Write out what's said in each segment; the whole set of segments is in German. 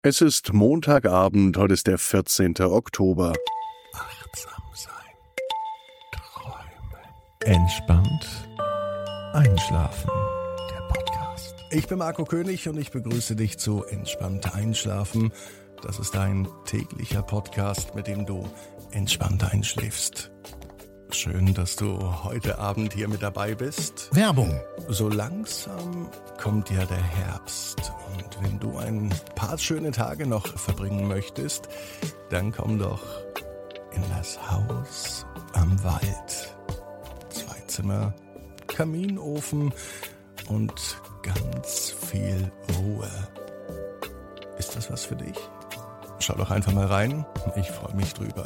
Es ist Montagabend, heute ist der 14. Oktober. Achtsam sein. Träumen. Entspannt. Einschlafen. Der Podcast. Ich bin Marco König und ich begrüße dich zu Entspannt Einschlafen. Das ist ein täglicher Podcast, mit dem du entspannt einschläfst. Schön, dass du heute Abend hier mit dabei bist. Werbung. So langsam kommt ja der Herbst. Und wenn du ein paar schöne Tage noch verbringen möchtest, dann komm doch in das Haus am Wald. 2 Zimmer, Kaminofen und ganz viel Ruhe. Ist das was für dich? Schau doch einfach mal rein. Ich freue mich drüber.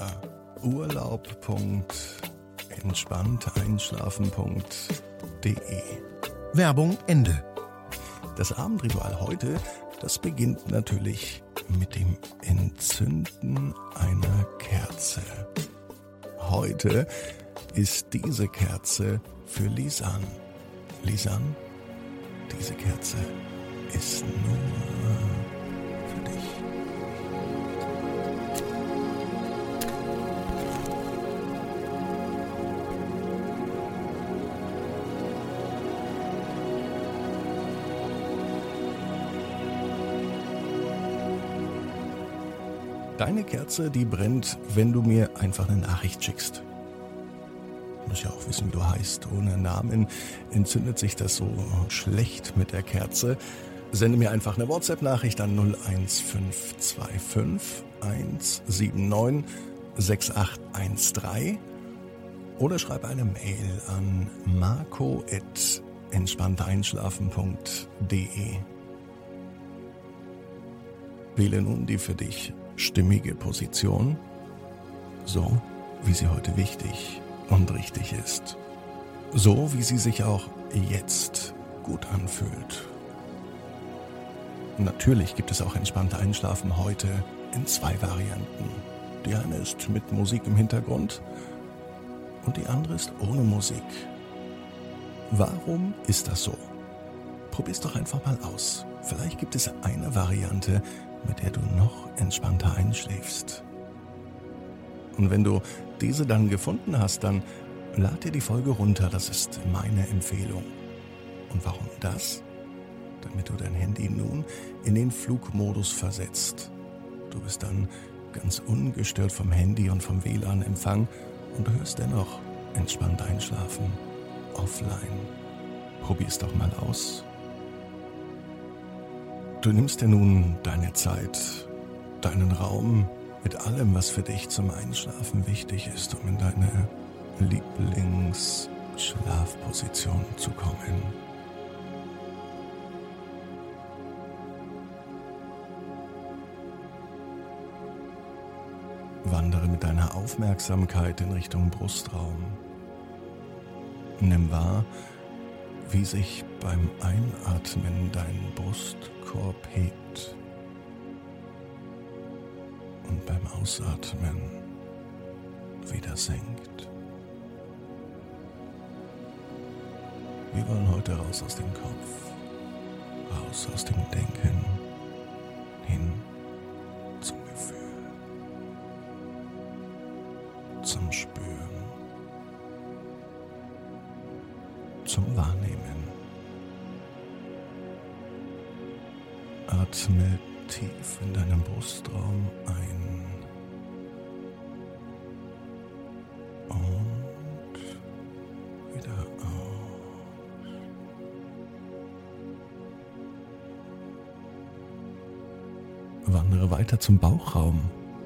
urlaub.entspannteinschlafen.de. Werbung Ende. Das Abendritual heute, das beginnt natürlich mit dem Entzünden einer Kerze. Heute ist diese Kerze für Lisanne. Lisanne, diese Kerze ist nur für dich. Deine Kerze, die brennt, wenn du mir einfach eine Nachricht schickst. Du musst ja auch wissen, wie du heißt. Ohne Namen entzündet sich das so schlecht mit der Kerze. Sende mir einfach eine WhatsApp-Nachricht an 01525 179 6813 oder schreibe eine Mail an marco@entspannteinschlafen.de. Wähle nun die für dich stimmige Position, so wie sie heute wichtig und richtig ist. So wie sie sich auch jetzt gut anfühlt. Natürlich gibt es auch entspannte Einschlafen heute in 2 Varianten. Die eine ist mit Musik im Hintergrund und die andere ist ohne Musik. Warum ist das so? Probier's doch einfach mal aus. Vielleicht gibt es eine Variante, mit der du noch entspannter einschläfst. Und wenn du diese dann gefunden hast, dann lad dir die Folge runter. Das ist meine Empfehlung. Und warum das? Damit du dein Handy nun in den Flugmodus versetzt. Du bist dann ganz ungestört vom Handy und vom WLAN-Empfang und du hörst dennoch entspannt einschlafen. Offline. Probier's doch mal aus. Du nimmst dir nun deine Zeit, deinen Raum mit allem, was für dich zum Einschlafen wichtig ist, um in deine Lieblingsschlafposition zu kommen. Wandere mit deiner Aufmerksamkeit in Richtung Brustraum. Nimm wahr, wie sich beim Einatmen dein Brustkorb hebt und beim Ausatmen wieder senkt. Wir wollen heute raus aus dem Kopf, raus aus dem Denken, hin zum Gefühl, zum Spüren, zum Wahrnehmen. Atme tief in deinem Brustraum ein und wieder aus. Wandere weiter zum Bauchraum.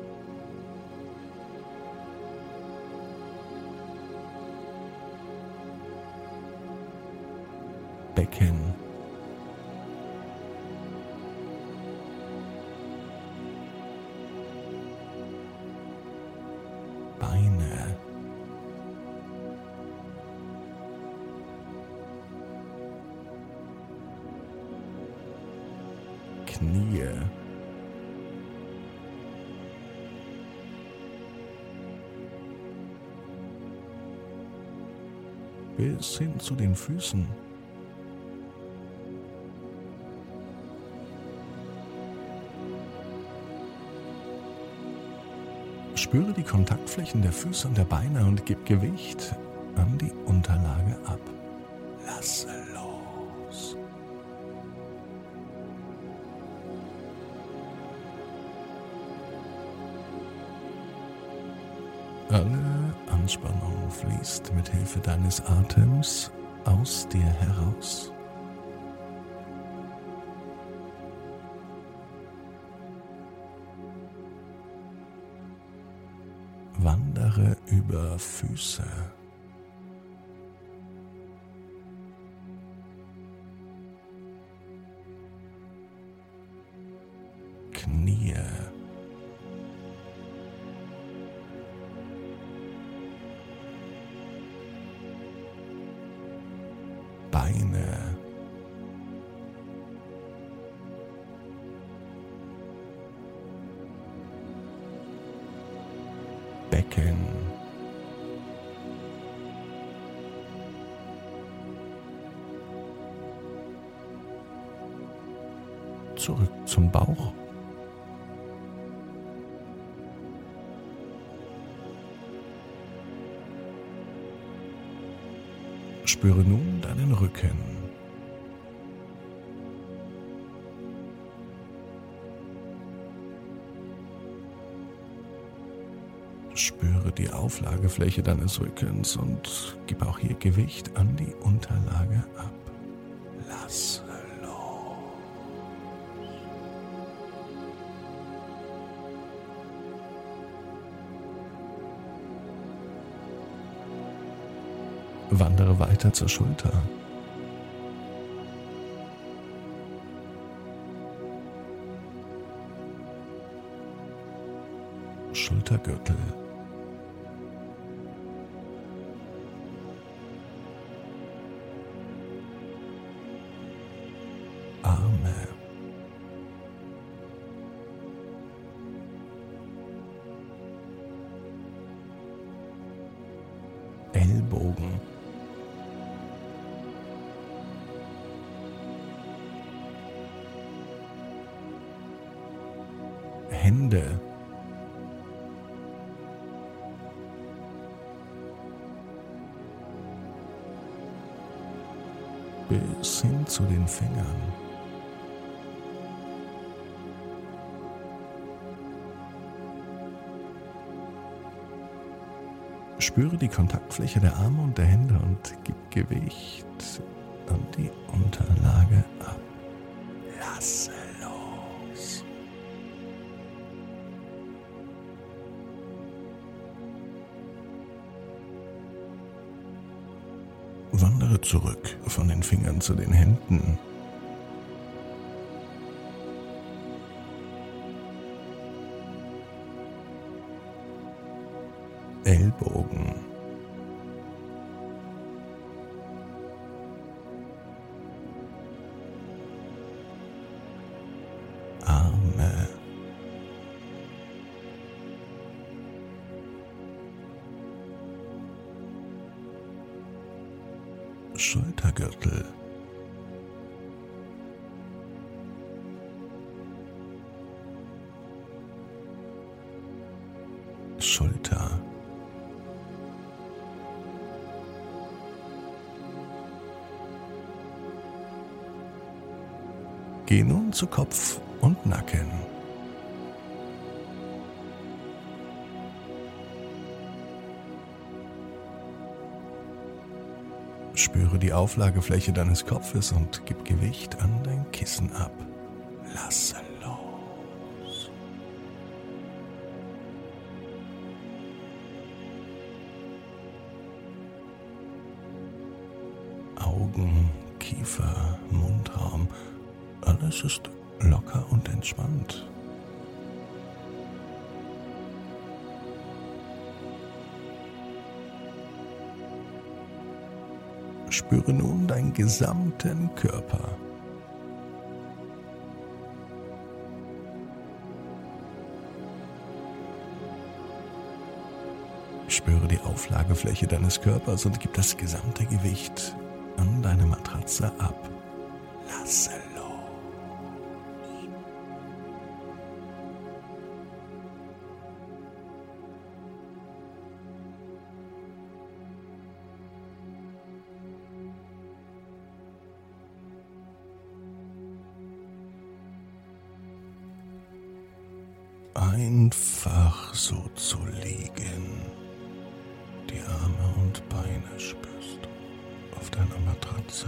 Becken. Beine. Knie. Bis hin zu den Füßen. Spüre die Kontaktflächen der Füße und der Beine und gib Gewicht an die Unterlage ab. Lasse los. Alle Anspannung fließt mit Hilfe deines Atems aus dir heraus. Wandere über Füße, Knie, Beine, Becken, zurück zum Bauch, spüre nun deinen Rücken, spüre die Auflagefläche deines Rückens und gib auch hier Gewicht an die Unterlage ab. Lasse los. Wandere weiter zur Schulter. Schultergürtel. Arme. Ellbogen. Hände. Bis hin zu den Fingern. Spüre die Kontaktfläche der Arme und der Hände und gib Gewicht an die Unterlage ab. Lasse los. Wandere zurück von den Fingern zu den Händen. Ellbogen. Arme. Schultergürtel. Schulter. Geh nun zu Kopf und Nacken. Spüre die Auflagefläche deines Kopfes und gib Gewicht an dein Kissen ab. Lasse los. Augen, Kiefer, Mundraum, alles ist locker und entspannt. Spüre nun deinen gesamten Körper. Spüre die Auflagefläche deines Körpers und gib das gesamte Gewicht an deine Matratze ab. Lasse los. einfach so zu liegen. Die Arme und Beine spürst du auf deiner Matratze.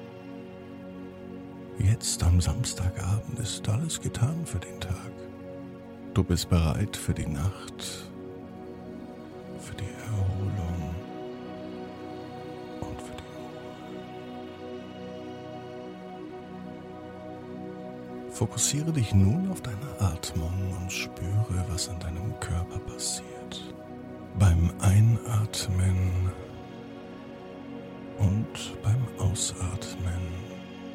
Jetzt am Samstagabend ist alles getan für den Tag. Du bist bereit für die Nacht, für die Erholung und für die Ruhe. Fokussiere dich nun auf deine Atmung und spüre, was in deinem Körper passiert. Beim Einatmen und beim Ausatmen.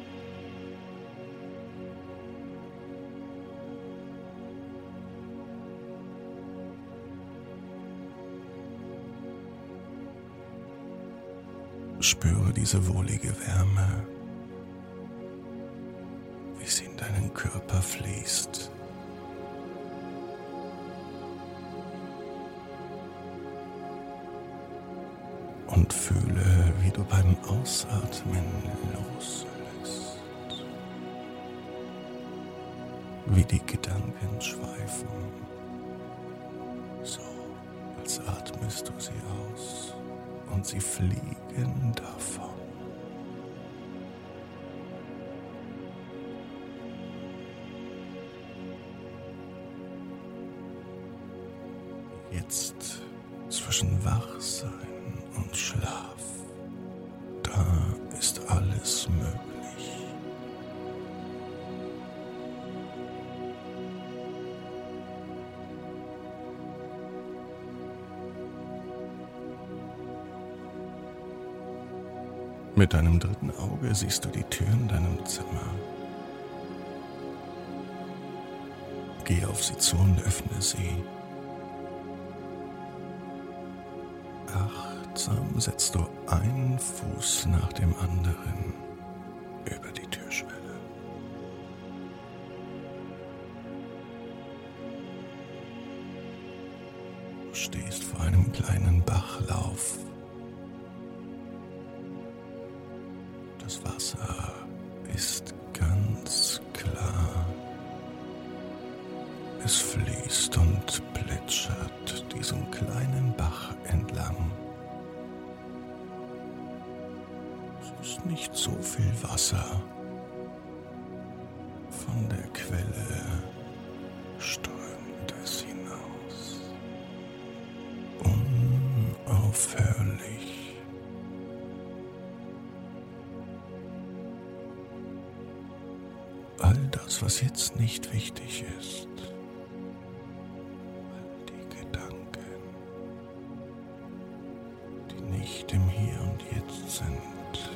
Spüre diese wohlige Wärme, wie sie in deinen Körper fließt. Und fühle, wie du beim Ausatmen loslässt, wie die Gedanken schweifen, so als atmest du sie aus. Und sie fliegen davon. Jetzt zwischen Wachsein und Schlaf, da ist alles möglich. Mit deinem dritten Auge siehst du die Tür in deinem Zimmer. Geh auf sie zu und öffne sie. Achtsam setzt du einen Fuß nach dem anderen über die Türschwelle. Du stehst vor einem kleinen Bachlauf. Das Wasser ist ganz klar. Es fließt und plätschert diesen kleinen Bach entlang. Es ist nicht so viel Wasser. Von der Quelle strömt es hinaus. Unaufhörlich. All das, was jetzt nicht wichtig ist, all die Gedanken, die nicht im Hier und Jetzt sind,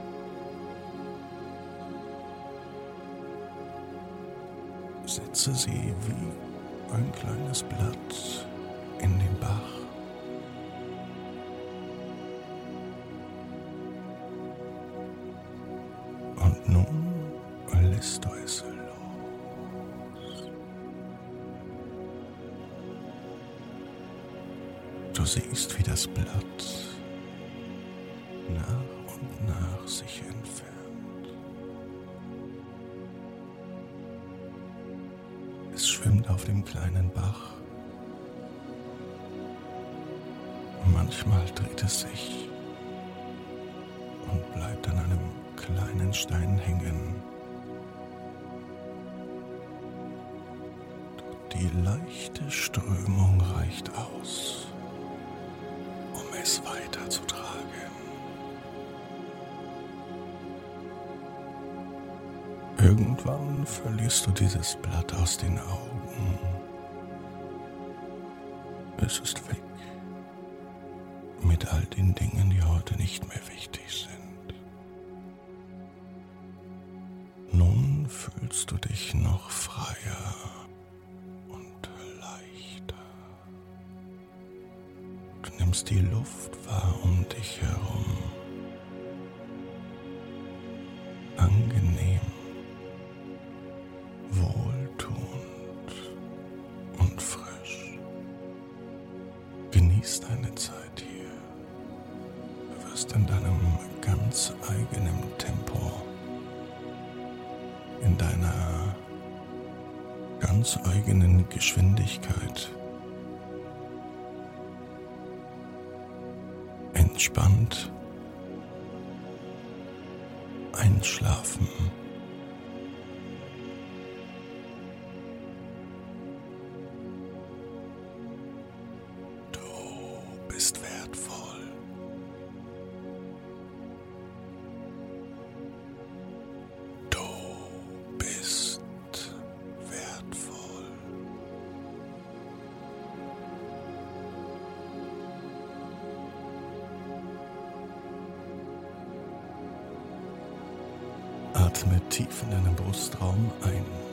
setze sie wie ein kleines Blatt in den Bach. Und nun lässt du es los. Du siehst, wie das Blatt nach und nach sich entfernt. Es schwimmt auf dem kleinen Bach. Manchmal dreht es sich und bleibt an einem kleinen Stein hängen. Die leichte Strömung reicht aus, um es weiterzutragen. Irgendwann verlierst du dieses Blatt aus den Augen. Es ist weg, mit all den Dingen, die heute nicht mehr wichtig sind. Nun fühlst du dich noch freier. Du nimmst die Luft wahr um dich herum. Angenehm, wohltuend und frisch. Genieß deine Zeit hier. Du wirst in deinem ganz eigenen Tempo, in deiner ganz eigenen Geschwindigkeit. Entspannt einschlafen. Du bist wertvoll. Du bist wertvoll. Atme tief in deinen Brustraum ein.